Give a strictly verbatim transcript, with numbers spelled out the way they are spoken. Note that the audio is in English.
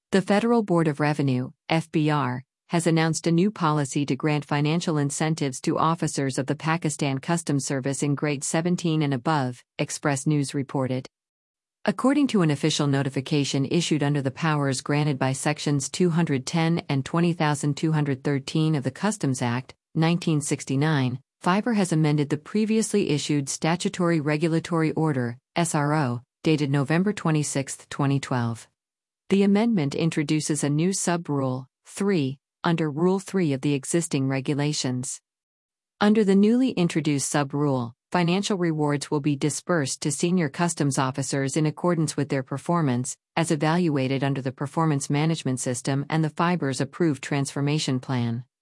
The Federal Board of Revenue, F B R, has announced a new policy to grant financial incentives to officers of the Pakistan Customs Service in grade seventeen and above, Express News reported. According to an official notification issued under the powers granted by Sections two hundred ten and twenty thousand two hundred thirteen of the Customs Act, nineteen sixty-nine, F I B R has amended the previously issued Statutory Regulatory Order, S R O, dated November twenty-sixth, twenty twelve. The amendment introduces a new sub-rule, three, under Rule three of the existing regulations. Under the newly introduced sub-rule, financial rewards will be disbursed to senior customs officers in accordance with their performance, as evaluated under the Performance Management System and the F I B R's approved transformation plan.